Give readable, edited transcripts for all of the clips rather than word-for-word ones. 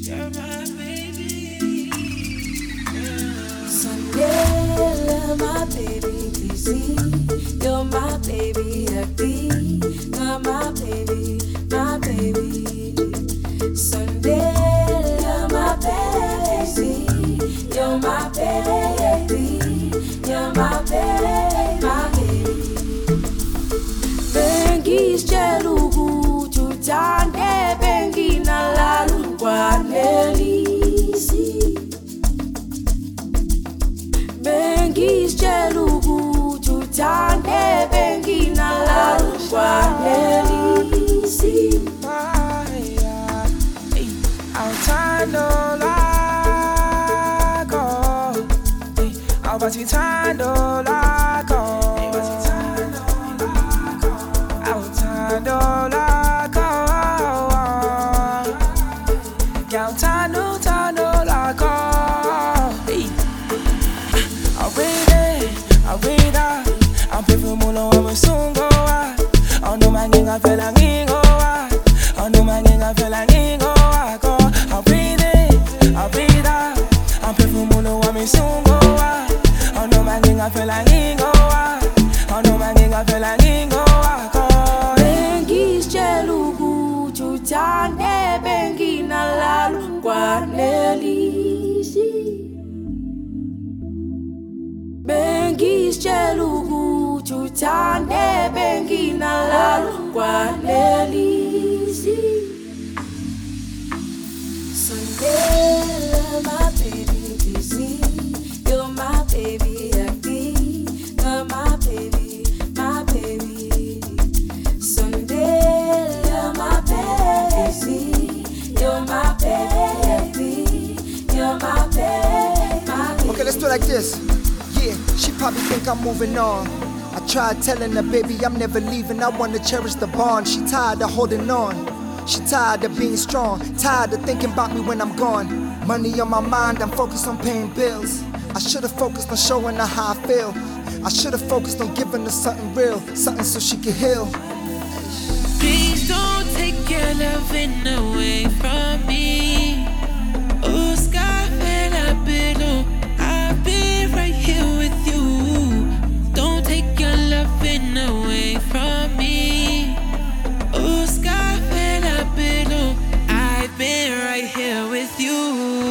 You're my baby. Sunday, my baby, busy. You're my baby, happy. You're my baby, my baby. Sunday, my baby, you're my baby. You're my baby, my baby. Bengi chelugu tutande bengi na lalu kwanelisi. Bengi chelugu tutande bengi na lalu kwanelisi. Altando lago, altando lago, altando lago, altando lago. I'm perfect, I'm soon go out. Oh no, my nigga, I feel like go out. Oh no, my nigga, I feel like go out. I'll breathe in, I'll breathe out. I'm perfect, I'm soon go out. Oh no, my nigga, I feel like go out. Oh no, my nigga, I feel like go out. Bengi chelugu tutande bengi na lalu kwanelisi. Bengi chelugu tutande bengi na lalu kwanelisi. Sunday, my baby, busy. You're my baby, happy. You're my baby, my baby. Sunday, my baby, you're my baby. You're my baby, my baby. Okay, let's do it like this. Yeah, she probably think I'm moving on. I tried telling her, baby, I'm never leaving. I wanna cherish the bond. She tired of holding on. She tired of being strong. Tired of thinking about me when I'm gone. Money on my mind, I'm focused on paying bills. I should've focused on showing her how I feel. I should've focused on giving her something real, something so she could heal. Please don't take your loving away from me. Oh, Sky, I've been right here with you. Don't take your loving away from me. Oh, Sky, I've been right here with you.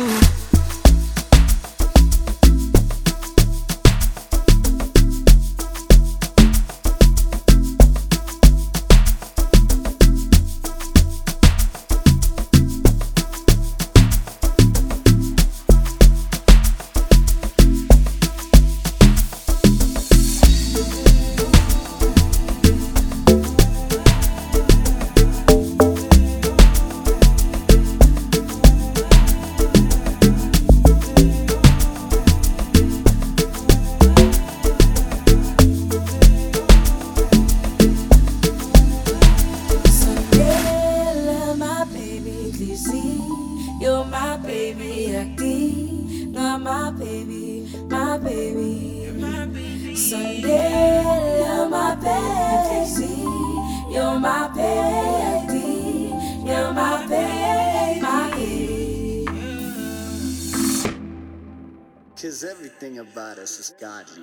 You're my baby, happy. You're my baby, my baby. Sunday, you're my baby. You're my baby. You're my baby, my baby. 'Cause everything about us is godly.